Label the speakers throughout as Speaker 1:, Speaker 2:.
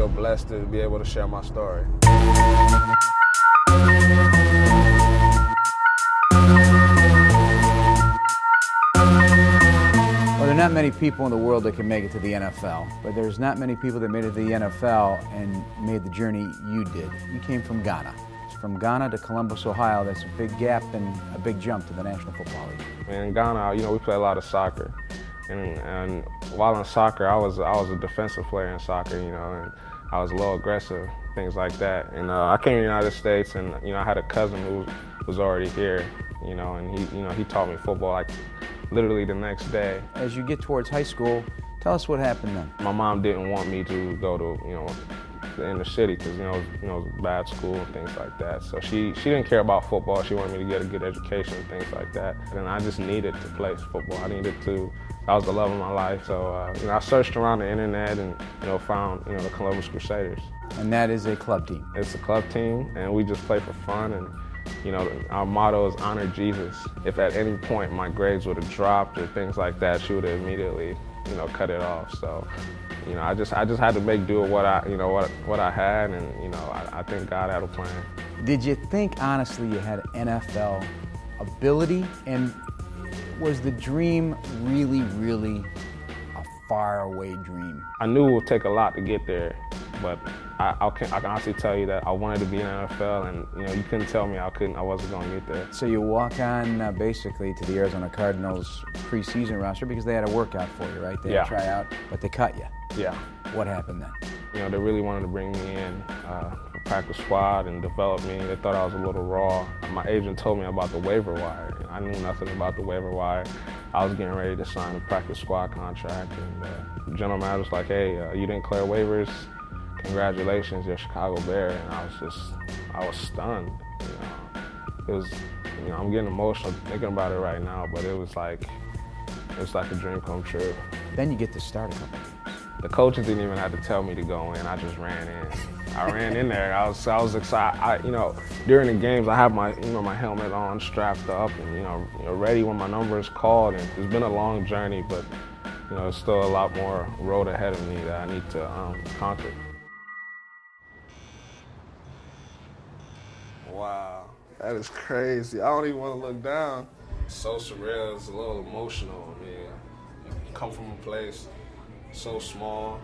Speaker 1: feel blessed to be able to share my story.
Speaker 2: Well, there are not many people in the world that can make it to the NFL, but there's not many people that made it to the NFL and made the journey you did. You came from Ghana. From Ghana to Columbus, Ohio, that's a big gap and a big jump to the National Football League.
Speaker 1: In Ghana, we play a lot of soccer. And while in soccer, I was a defensive player in soccer, and I was a little aggressive, things like that. And I came to the United States, and I had a cousin who was already here, and he taught me football like literally the next day.
Speaker 2: As you get towards high school, tell us what happened then.
Speaker 1: My mom didn't want me to go to the inner city because it was a bad school and things like that. So she didn't care about football. She wanted me to get a good education and things like that. And I just needed to play football. That was the love of my life. So I searched around the internet and found the Columbus Crusaders.
Speaker 2: And that is a club team.
Speaker 1: It's a club team, and we just play for fun. And our motto is honor Jesus. If at any point my grades would have dropped or things like that, she would have immediately cut it off. So I just had to make do with what I had, and I think God had a plan.
Speaker 2: Did you think honestly you had NFL ability, and was the dream really, really a faraway dream?
Speaker 1: I knew it would take a lot to get there, but I can honestly tell you that I wanted to be in the NFL, and you couldn't tell me I wasn't going to get there.
Speaker 2: So you walk on basically to the Arizona Cardinals preseason roster because they had a workout for you, right? They had a tryout, but they cut you.
Speaker 1: Yeah.
Speaker 2: What happened then?
Speaker 1: They really wanted to bring me in for practice squad and develop me. They thought I was a little raw. My agent told me about the waiver wire. I knew nothing about the waiver wire. I was getting ready to sign a practice squad contract, and the general manager was like, "Hey, you didn't clear waivers. Congratulations, you're a Chicago Bear." And I was stunned. It was, I'm getting emotional thinking about it right now, but it was like a dream come true.
Speaker 2: Then you get to start a couple games.
Speaker 1: The coaches didn't even have to tell me to go in. I just ran in. I ran in there. I was excited. During the games, I have my my helmet on, strapped up, and ready when my number is called. And it's been a long journey, but there's still a lot more road ahead of me that I need to conquer. Wow, that is crazy. I don't even want to look down. It's so surreal. It's a little emotional. I mean, you come from a place so small.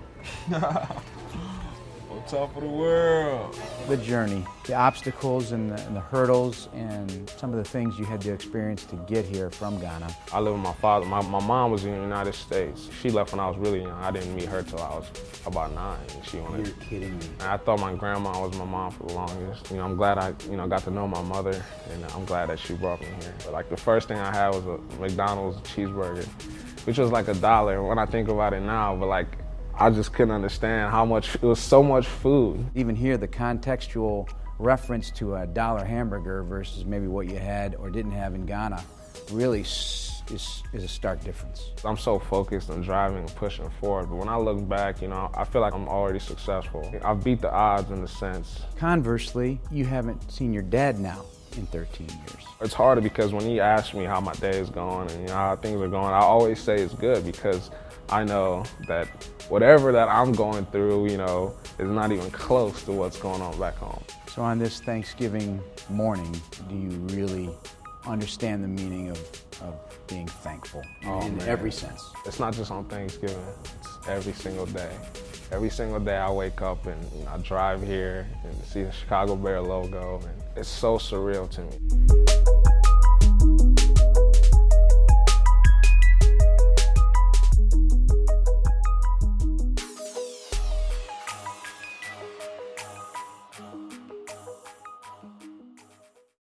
Speaker 1: On top of the world.
Speaker 2: The journey, the obstacles and the hurdles and some of the things you had to experience to get here from Ghana.
Speaker 1: I live with my father. My mom was in the United States. She left when I was really young. I didn't meet her till I was about 9.
Speaker 2: You're kidding me.
Speaker 1: And I thought my grandma was my mom for the longest. I'm glad I got to know my mother, and I'm glad that she brought me here. But the first thing I had was a McDonald's cheeseburger, which was like $1 when I think about it now, but I just couldn't understand how much, it was so much food.
Speaker 2: Even here, the contextual reference to a $1 hamburger versus maybe what you had or didn't have in Ghana really is a stark difference.
Speaker 1: I'm so focused on driving and pushing forward, but when I look back, I feel like I'm already successful. I've beat the odds in a sense.
Speaker 2: Conversely, you haven't seen your dad now in 13 years.
Speaker 1: It's harder because when he asks me how my day is going and how things are going, I always say it's good because I know that whatever that I'm going through, is not even close to what's going on back home.
Speaker 2: So on this Thanksgiving morning, do you really understand the meaning of being thankful in every sense?
Speaker 1: It's not just on Thanksgiving, it's every single day. Every single day I wake up and I drive here and see the Chicago Bear logo, and it's so surreal to me.